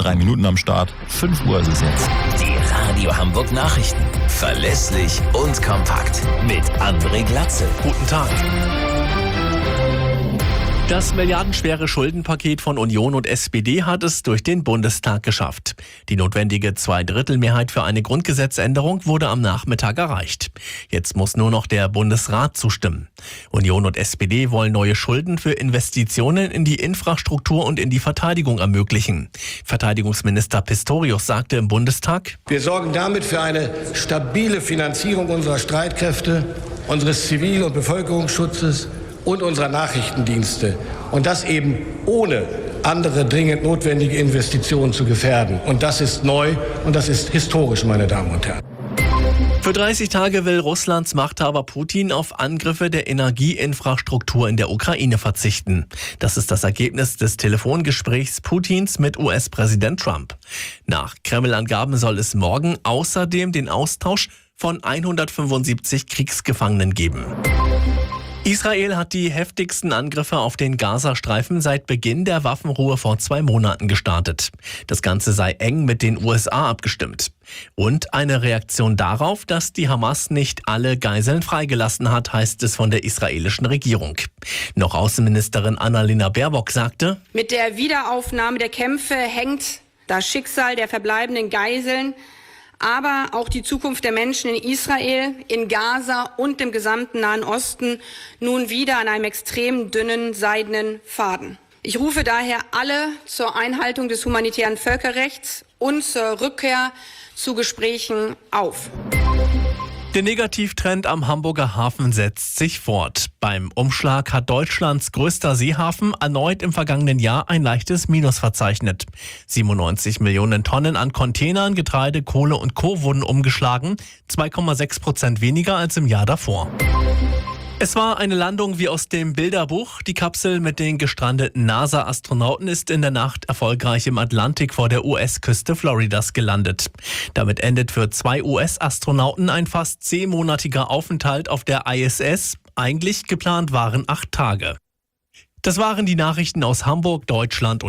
3 Minuten am Start. 5 Uhr ist es jetzt. Die Radio Hamburg Nachrichten. Verlässlich und kompakt. Mit André Glatzel. Guten Tag. Das milliardenschwere Schuldenpaket von Union und SPD hat es durch den Bundestag geschafft. Die notwendige Zweidrittelmehrheit für eine Grundgesetzänderung wurde am Nachmittag erreicht. Jetzt muss nur noch der Bundesrat zustimmen. Union und SPD wollen neue Schulden für Investitionen in die Infrastruktur und in die Verteidigung ermöglichen. Verteidigungsminister Pistorius sagte im Bundestag: Wir sorgen damit für eine stabile Finanzierung unserer Streitkräfte, unseres Zivil- und Bevölkerungsschutzes und unserer Nachrichtendienste. Und das eben ohne andere dringend notwendige Investitionen zu gefährden. Und das ist neu und das ist historisch, meine Damen und Herren. Für 30 Tage will Russlands Machthaber Putin auf Angriffe der Energieinfrastruktur in der Ukraine verzichten. Das ist das Ergebnis des Telefongesprächs Putins mit US-Präsident Trump. Nach Kreml-Angaben soll es morgen außerdem den Austausch von 175 Kriegsgefangenen geben. Israel hat die heftigsten Angriffe auf den Gazastreifen seit Beginn der Waffenruhe vor 2 Monaten gestartet. Das Ganze sei eng mit den USA abgestimmt. Und eine Reaktion darauf, dass die Hamas nicht alle Geiseln freigelassen hat, heißt es von der israelischen Regierung. Noch Außenministerin Annalena Baerbock sagte: Mit der Wiederaufnahme der Kämpfe hängt das Schicksal der verbleibenden Geiseln, aber auch die Zukunft der Menschen in Israel, in Gaza und im gesamten Nahen Osten nun wieder an einem extrem dünnen, seidenen Faden. Ich rufe daher alle zur Einhaltung des humanitären Völkerrechts und zur Rückkehr zu Gesprächen auf. Der Negativtrend am Hamburger Hafen setzt sich fort. Beim Umschlag hat Deutschlands größter Seehafen erneut im vergangenen Jahr ein leichtes Minus verzeichnet. 97 Millionen Tonnen an Containern, Getreide, Kohle und Co. wurden umgeschlagen, 2,6% weniger als im Jahr davor. Es war eine Landung wie aus dem Bilderbuch. Die Kapsel mit den gestrandeten NASA-Astronauten ist in der Nacht erfolgreich im Atlantik vor der US-Küste Floridas gelandet. Damit endet für 2 US-Astronauten ein fast 10-monatiger Aufenthalt auf der ISS. Eigentlich geplant waren 8 Tage. Das waren die Nachrichten aus Hamburg, Deutschland und